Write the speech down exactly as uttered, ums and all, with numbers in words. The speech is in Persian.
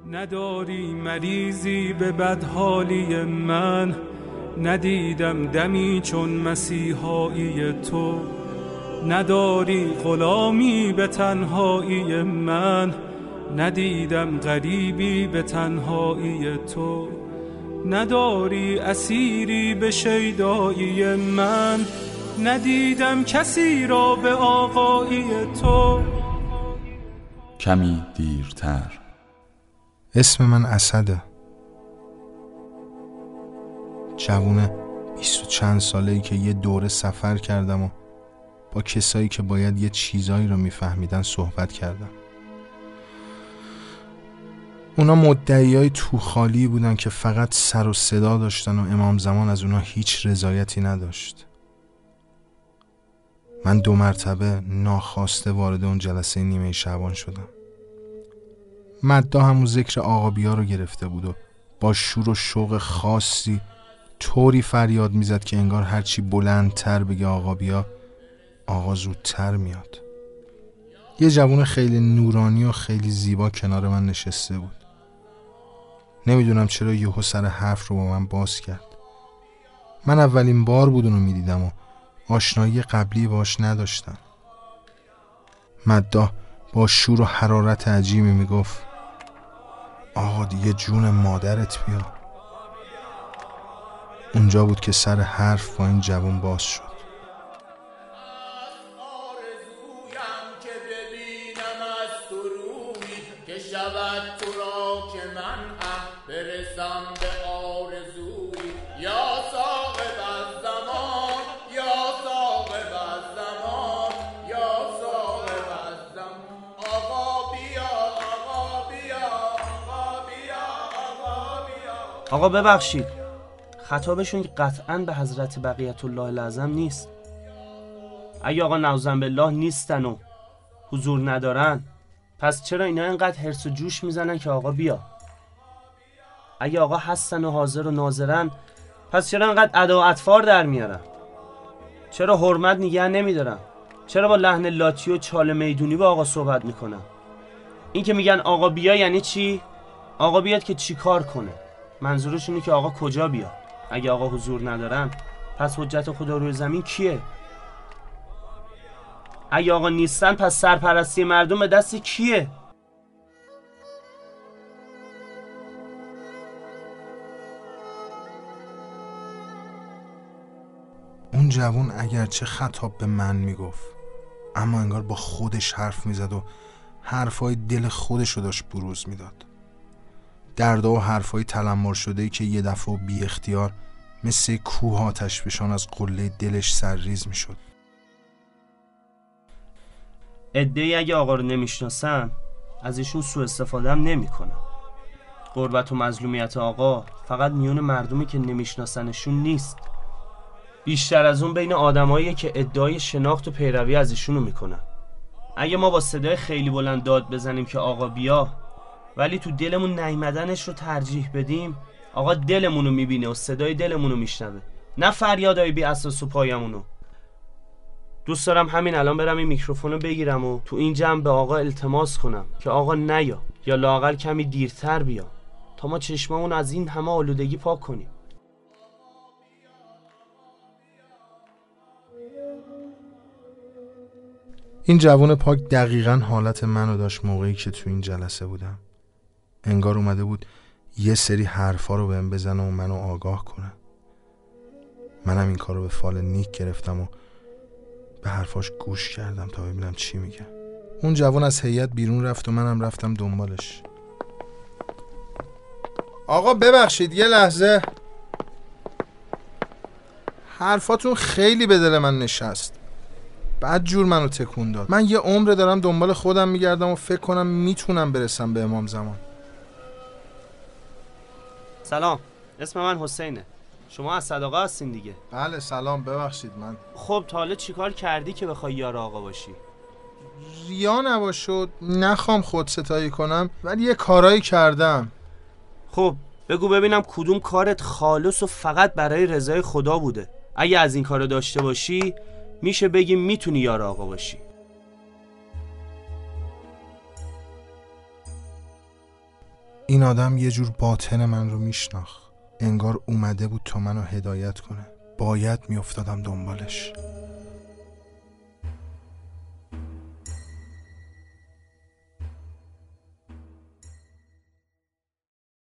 نداری مریضی به بدحالی من، ندیدم دمی چون مسیحایی تو. نداری غلامی به تنهایی من، ندیدم غریبی به تنهایی تو. نداری اسیری به شیدایی من، ندیدم کسی را به آقایی تو. کمی دیرتر. اسم من اسده، جوونه بیست و چند ساله‌ای که یه دوره سفر کردم و با کسایی که باید یه چیزایی رو میفهمیدن صحبت کردم. اونا مدعیای توخالی بودن که فقط سر و صدا داشتن و امام زمان از اونا هیچ رضایتی نداشت. من دو مرتبه ناخواسته وارد اون جلسه نیمه شعبان شدم. مدا همون ذکر آقا بیا رو گرفته بود و با شور و شوق خاصی طوری فریاد میزد که انگار هرچی بلندتر بگه آقا بیا، آقا زودتر میاد. یه جوون خیلی نورانی و خیلی زیبا کنار من نشسته بود. نمیدونم چرا یهو سر حرف رو با من باز کرد. من اولین بار بود اونو میدیدم و آشنایی قبلی باش نداشتم. مدا با شور و حرارت عجیبی میگفت آقا دیگه جون مادرت بیا. اونجا بود که سر حرف با این جوان باز شد. آقا ببخشید، خطابشون قطعاً به حضرت بقیت الله الاعظم نیست. اگه آقا نعوذ بالله نیستن و حضور ندارن، پس چرا اینا اینقدر حرص و جوش میزنن که آقا بیا؟ اگه آقا هستن و حاضر و ناظرن، پس چرا اینقدر ادا و اطفار در میارن؟ چرا حرمت نگه نمیدارن؟ چرا با لحن لاتی و چال میدونی با آقا صحبت میکنن؟ این که میگن آقا بیا یعنی چی؟ آقا بیاد که چی کار کنه؟ منظورشونه که آقا کجا بیا؟ اگه آقا حضور ندارن، پس حجت خدا روی زمین کیه؟ اگه آقا نیستن، پس سرپرستی مردم به دست کیه؟ اون جوون اگرچه خطاب به من میگفت، اما انگار با خودش حرف میزد و حرفای دل خودش رو داشت بروز میداد. دردا و حرفای تلمبار شده‌ای که یه دفعه و بی اختیار مثل کوه آتش فشان از قله دلش سرریز میشد. عده‌ای اگه آقا رو نمیشناسن، از ایشون سوء استفاده هم نمی‌کنن. غربت و مظلومیت آقا فقط میون مردمی که نمیشناسنشون نیست، بیشتر از اون بین آدماییه که ادعای شناخت و پیروی از ایشونو میکنن. اگه ما با صدای خیلی بلند داد بزنیم که آقا بیا، ولی تو دلمون نیامدنش رو ترجیح بدیم، آقا دلمونو میبینه و صدای دلمونو میشنوه، نه فریادای بی اساس و پایمونو. دوست دارم همین الان برم این میکروفونو بگیرم و تو این جمع به آقا التماس کنم که آقا نیا، یا لااقل کمی دیرتر بیا تا ما چشممون از این همه آلودگی پاک کنیم. این جوان پاک دقیقاً حالت منو داشت موقعی که تو این جلسه بودم. انگار اومده بود یه سری حرفا رو بهم بزنه و منو آگاه کنه. منم این کارو به فال نیک گرفتم و به حرفاش گوش کردم تا ببینم چی میگه. اون جوان از هیئت بیرون رفت و منم رفتم دنبالش. آقا ببخشید یه لحظه، حرفاتون خیلی به دل من نشست. بعد جور منو تکون داد. من یه عمره دارم دنبال خودم میگردم و فکر کنم میتونم برسم به امام زمان. سلام، اسم من حسینه. شما از صداقه هستین دیگه؟ بله سلام، ببخشید من. خب تا حالا چیکار کردی که بخوای یار آقا باشی؟ ریا نباشد، نخوام خود ستایی کنم، ولی یه کارایی کردم. خب بگو ببینم کدوم کارت خالص و فقط برای رضای خدا بوده. اگه از این کارو داشته باشی، میشه بگیم میتونی یار آقا باشی. این این آدم یه جور باطن من رو میشناخت. انگار اومده بود تا منو هدایت کنه. باید میافتادم دنبالش.